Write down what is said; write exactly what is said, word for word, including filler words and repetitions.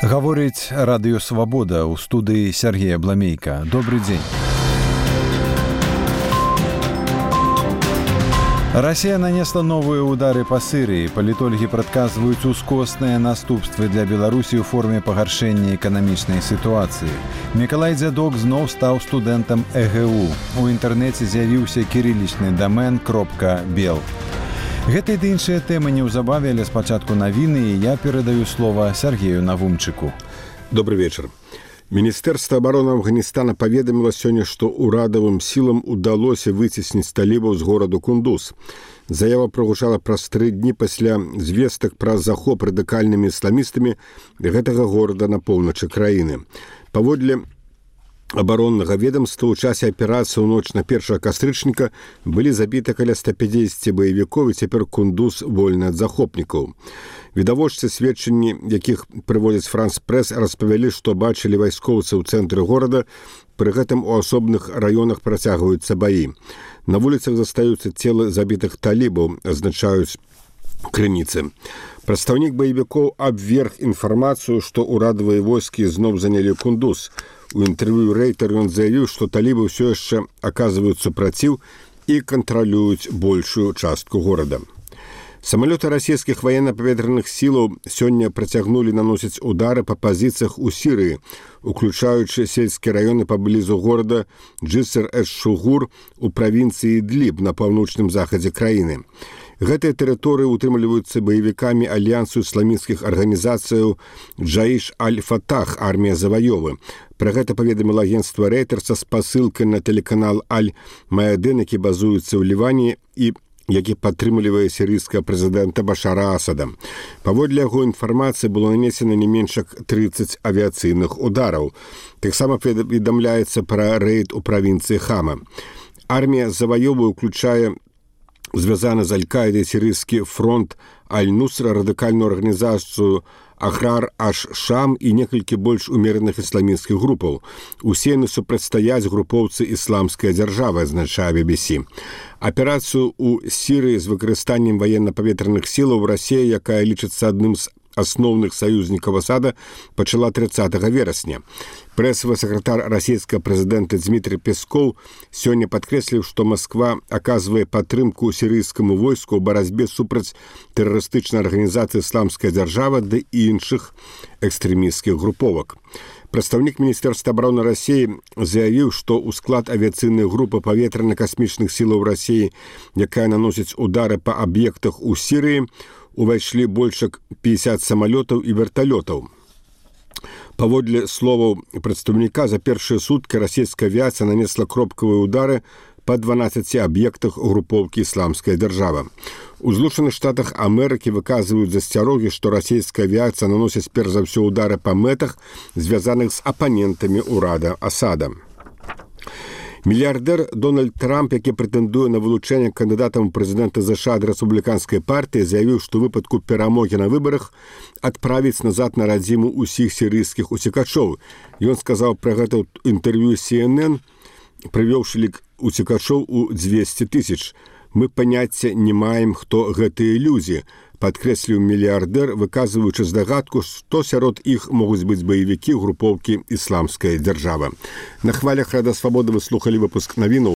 Гаворыць радыё «Свабода» ў студыі Сергея Бламейка. Добрый дзень. Расія нанесла новыя ўдары па Сірыі. Палітолагі прадказваюць ускосныя наступствы для Беларусі ў форме пагаршэння эканамічнай сітуацыі. Мікалай Дзядок зноў стаў студэнтам э гэ у. У інтэрнэце з'явіўся кірылічны дамен кропка бел. Гэта ды іншыя тэмы неўзабаве, але спачатку навіны, і я перадаю слова Сергею Навумчыку. Добрый вечер. Міністэрства абароны Афганістана паведаміла сёння, што ўрадавым сілам удалося выцесніць талібаў з гораду Кундуз. Заява прагучала праз тры дні пасля звестак пра захоп радыкальнымі ісламістамі гэтага горада на поўначы краіны. Паводле абароннага ведомства ў часе аперацыі ў ноч на першага кастрычніка былі забіты каля ста пяцьдзесят баевікоў, і цяпер Кундуз вольны ад захопнікаў. Відавочцы, сведчанні якіх прыводзяць Франс-прэс, распавялі, што бачылі вайскоўцы ў цэнтры горада, пры гэтым у асобных раёнах працягваюцца баі. На вуліцах застаюцца целы забітых талібаў, азначаюць крыніцы. Прадстаўнік баевікоў абверг інфармацыю, што ўрадавыя войскі зноў занялі Кундуз. У інтэрв'ю Рейтер ён заявіў, што талібы ўсё яшчэ аказваюць супраціў і кантралююць большую частку горада. Самалёты расійскіх ваенна-паветраных сілаў сёння працягнулі наносіць удары па пазіцыях у Сірыі, уключаючы сельскія раёны паблізу горада Джыср-эш-Шугур у правінцыі Ідліб на паўночным захадзе краіны. Гэтыя тэрыторыі утрымліваюцца баевікамі альянсу ісламісцкіх арганізацыяў Джаіш аль-Фатах, армія заваёвы. Пра гэта паведаміла агенцтва Рейтер са спасылкай на тэлеканал Аль-Маяден, які базуецца ў Ліване і які падтрымлівае сірыйскага прэзідэнта Башара Асада. Паводле яго інфармацыі было нанесена не менш як трыццаць авіяцыйных удараў. Таксама паведамляецца пра рэйд у правінцыі Хама. Армія заваёвы ўключае звязаны з Аль-Каідай сірыйскі фронт Аль-Нусра, радыкальную арганізацыю Ахрар аш-Шам і некалькі больш умераных ісламісцкіх групаў. Усе яны супрацьстаяць групоўцы ісламскай дзяржавы, азначае би би сі. Аперацыю ў Сірыі з выкарыстаннем ваенна-паветраных сілаў Расія, якая лічыцца адным з асноўных саюзнікаў Асада, пачала трыццатага верасня. Прэсавы сакратар расійскага прэзідэнта Дмітрий Пескоў сёння падкрэсліў, што Масква аказвае падтрымку сірыйскаму войску ў барацьбе супраць тэрарыстычнай арганізацыі «Ісламская дзяржава» ды іншых экстрэмісцкіх груповак. Прадстаўнік Міністэрства абароны Расіі заявіў, што ў склад авіяцыйнай групы паветрана-касмічных сілаў Расіі, якая наносіць удары па аб'ектах у Сірыі, увайшлі больш як пятьдесят самалётаў і верталётаў. Паводле словаў прадстаўніка, за першыя суткі расійская авіяцыя нанесла кропкавыя удары па дванаццаці аб'ектах групоўкі «Ісламская дзяржава». У Злучаных Штатах Амерыкі выказваюць засцярогі, што расійская авіяцыя наносіць перш за ўсё удары па мэтах, звязаных з апанентамі ўрада Асада. Мільярдэр Дональд Трамп, які прэтэндуе на вылучэнне кандыдатам у прэзідэнта ЗША ад рэспубліканскай партыі, заявіў, што ў выпадку перамогі на выбарах адправіць назад на радзіму ўсіх сірыйскіх уцекачоў. Ён сказаў пра гэта ў інтэрв'ю Си Эн Эн, прывёўшы лік уцекачоў у дзвесце тысяч. «Мы паняцця не маем, хто гэтыя людзі», падкрэсліў мільярдэр, выказваючы здагадку, што сярод іх могуць быць баевікі групоўкі «Ісламская дзяржава». На хвалях Рада Свабоды вы слухалі выпуск навінаў.